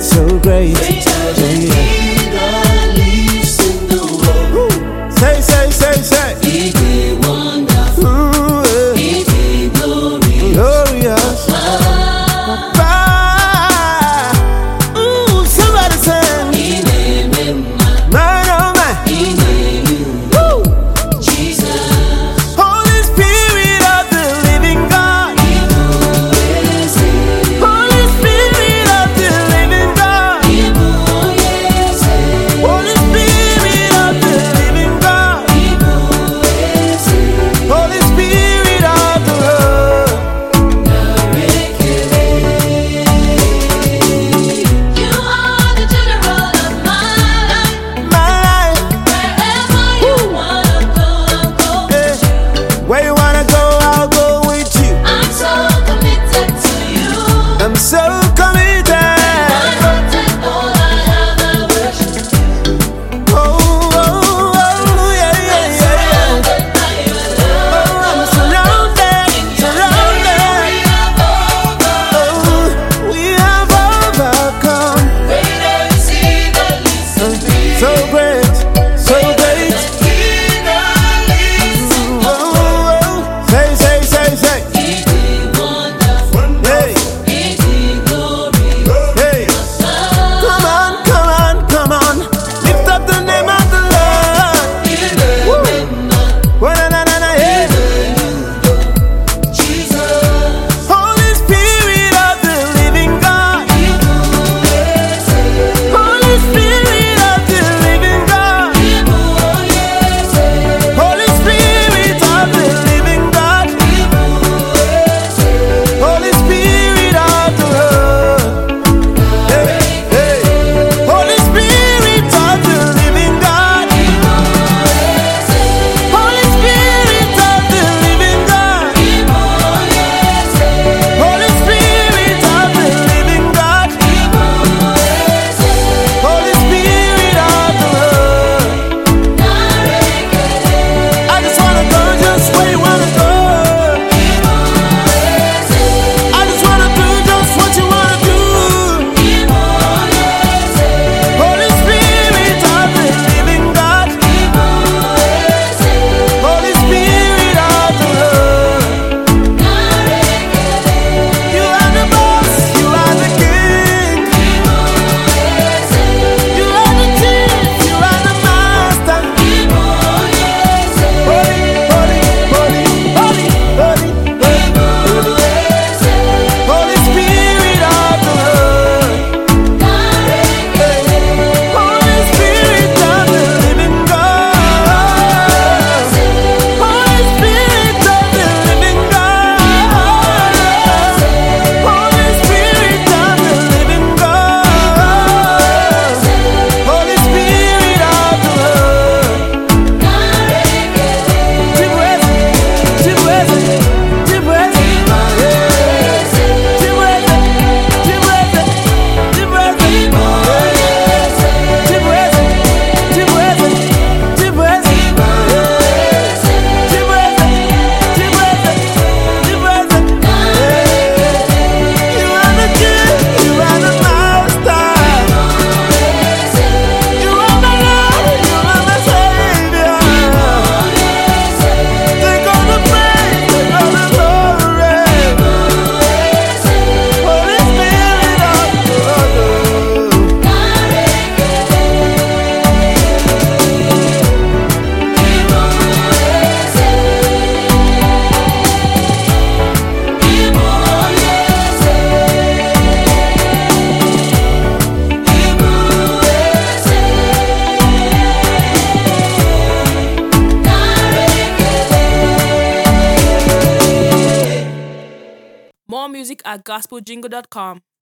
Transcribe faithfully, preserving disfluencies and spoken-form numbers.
so great. Greater than he that lives in the world. Say, say, say, say. He did wonderful. Ooh, He did glorious. glorious. Ah, ooh, somebody sing. He named him man. Man, oh man. He named you Woo. Jesus. Holy Spirit of the living God. Holy Spirit of the living God. Holy Spirit of the living God. Holy Spirit of the Lord. You are the general of my life. My life. Wherever you wanna go, I'll go. Eh. Where you wanna go, I'll go with you. I'm so committed to you. I'm so committed. I don't take all I have, I worship you. Oh, oh, oh, yeah, yeah, yeah, yeah. Surrounded by your love. Oh, I'm surrounded, surrounded. Oh, we have overcome. Greater is he that lives in me. So great, so great. He that lives in Oh, oh, oh. Say, say, say, say. He did wonderful. Hey, He did glorious. hey. Come on, come on, come on. Lift up the name of the Lord. He named him man. Oh, na, na, na, na, yeah. Jesus. Holy Spirit of the living God. Holy Spirit of the living God. Holy Spirit of the living God. Holy Spirit of the Lord. Hey, hey. Holy Spirit of the living God. Holy Spirit of the living God. Holy Spirit of the living God. Holy Spirit of the Lord. I just wanna go just where you wanna go. I just wanna do just what you wanna do. Holy Spirit of the living God. Holy Spirit of the Lord. You are the boss, you are the king. You are the chief, you are the master. Holy, holy, holy, holy, holy, holy. Holy Spirit of the Lord. Holy Spirit of the living God. Holy Spirit of the living God. Holy Spirit of the living God. Holy Spirit of the Lord. Tibweze, tibweze, tibweze, tibweze, tibweze, tibweze, tibweze, tibweze, tibweze, tibweze, tibweze, tibweze. You are the King, you are the Master. You are my Lord, you are my Savior. Take all the praise, take all the glory. Holy Spirit of the Lord. More music at gospel jingle dot com.